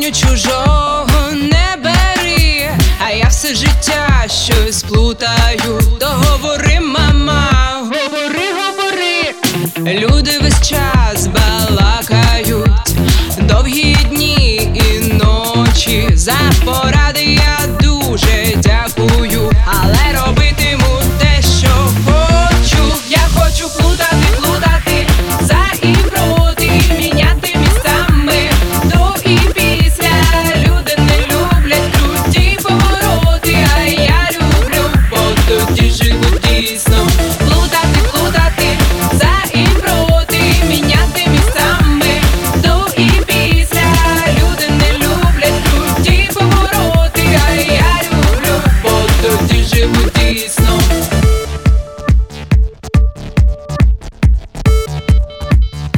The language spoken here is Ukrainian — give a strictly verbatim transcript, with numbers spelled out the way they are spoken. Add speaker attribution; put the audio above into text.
Speaker 1: кишеню чужого не бери, а я все життя щось плутаю. То говори, мама, говори, говори. Люди весь час балакають, довгі дні і ночі. За поради я дуже дякую, але робитиму те, що хочу. Я хочу плутати, плутати за і проти, міняти місцями до і після. Люди не люблять круті повороти, а я люблю, бо тоді живуть дійсно.